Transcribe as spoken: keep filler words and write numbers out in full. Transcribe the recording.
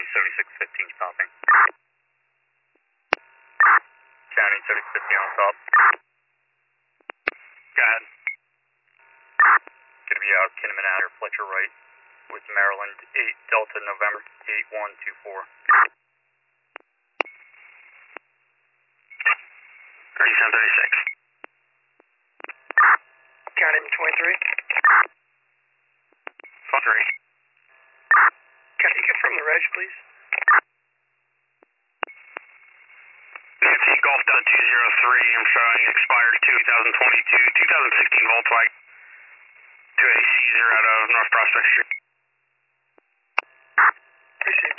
seventy-six fifteen stopping. County seventy-six fifteen on stop. Go ahead. Gonna be out Kinnaman Adder, Fletcher right, with Maryland, eight Delta November, eight one two four. thirty-seven thirty-six. County twenty-three. twenty-three. Can you confirm the reg, please? fifteen Golf Delta two zero three, I'm showing expired two thousand twenty-two, two thousand sixteen Volkswagen to a Caesar out of North Prospect Street. Appreciate it.